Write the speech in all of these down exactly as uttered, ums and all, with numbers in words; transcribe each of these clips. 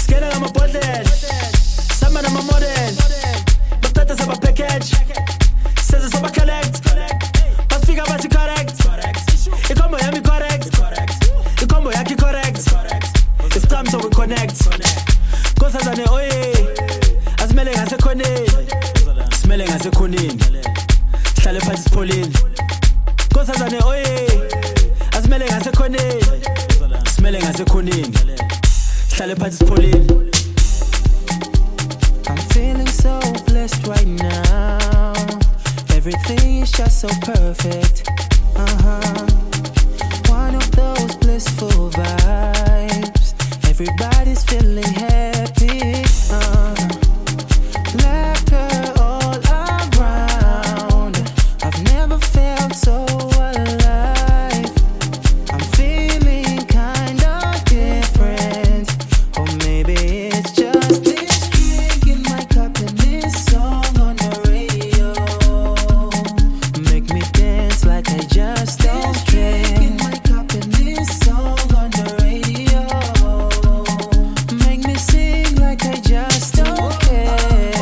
Scaling on my button. Someone on my modern. But that is about package. Says it's about collect. But figure about you correct. You come by me correct. You come by you correct. It's time so we connect. Cause as an oye. As smelling as a conin. Smelling as a conin. Shall I Pauline? Cause as an oye. As smelling as a conin. Smelling as a conin. Shall I Pauline? I'm feeling so blessed right now. Everything is just so perfect. Uh-huh. One of those blissful vibes. Everybody's feeling happy. Uh. Laughter all around. I've never felt so alive. I'm feeling kinda different. Or maybe it's just this drink in my cup and this song on the radio. Make me dance like I just don't care. This drink in my cup and this song on the radio. Make me sing like I just don't care.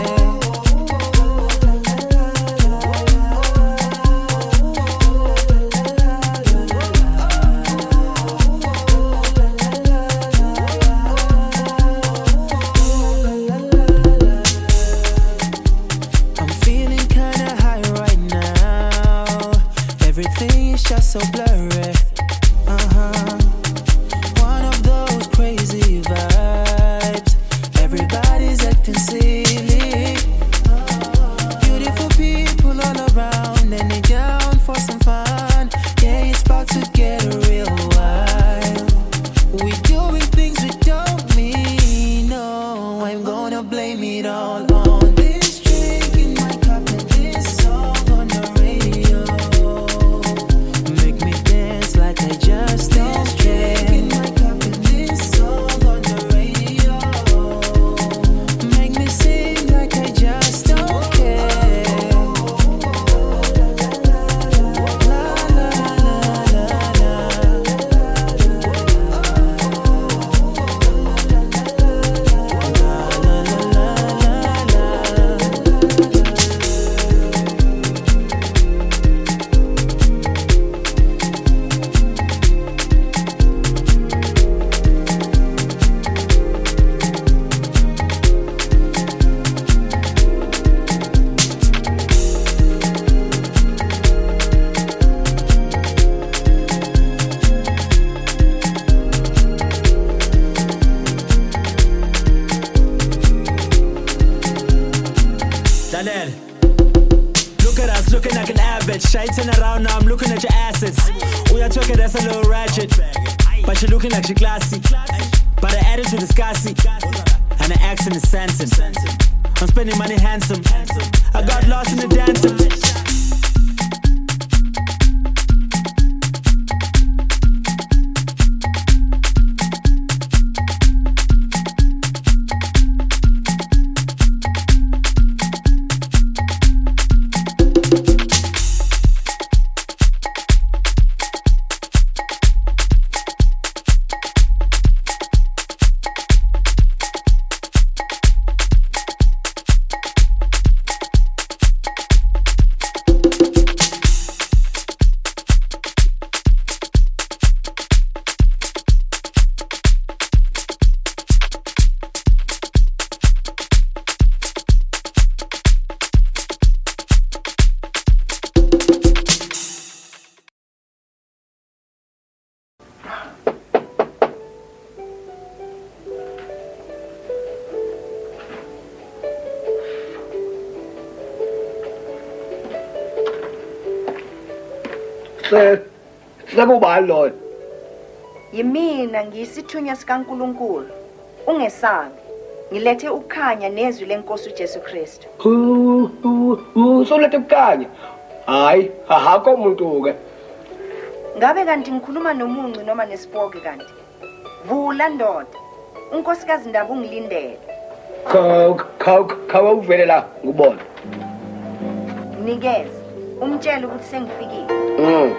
I'm feeling kinda high right now. Everything is just so blurry. Uh-huh. One of those crazy vibes. Everybody's acting silly. Beautiful people all around and they down for some fun. Yeah, it's about to get real wild. We doing things we don't mean. No, I'm gonna blame it all on this drink in my cup and this song on the radio. Make me dance like I just don't care. In my cup and this song on the radio. Make me sing like I just don't care. La la la la Daniel, look at us looking like an average. Shiting around now, I'm looking at your assets. We are talking that's a little ratchet, but you're looking like she classy. But her attitude is gassy, and her accent is Sanson. I'm spending money handsome. I got lost in the dancing. Se sakubani Lord? Yimina ngiyisithunywa sikaNkuluNkulu. Ungesabi. Ngilethe ukukhanya nezwi lenkosi uJesu Kristu. Usolethe ukukhanya. Hayi, ahakho umuntu ke. Ngabe kanti ngikhuluma nomunci noma nesipoke kanti? Vula ndoda. Unkosikazi Ndaba ungilindele. Kha kha kha uvele la ngibona. Nikeze. Umtshela ukuthi sengifikile. Mm.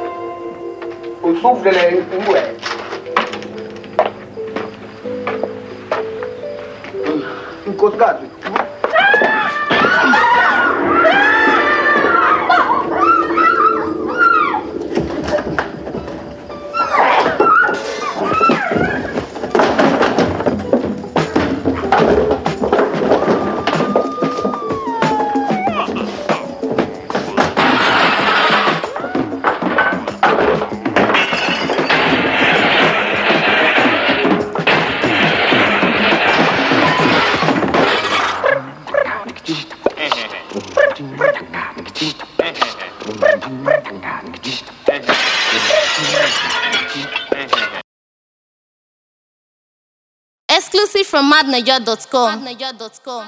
Usuvele ingwe. nkosikazi. Exclusive from madnaja dot com.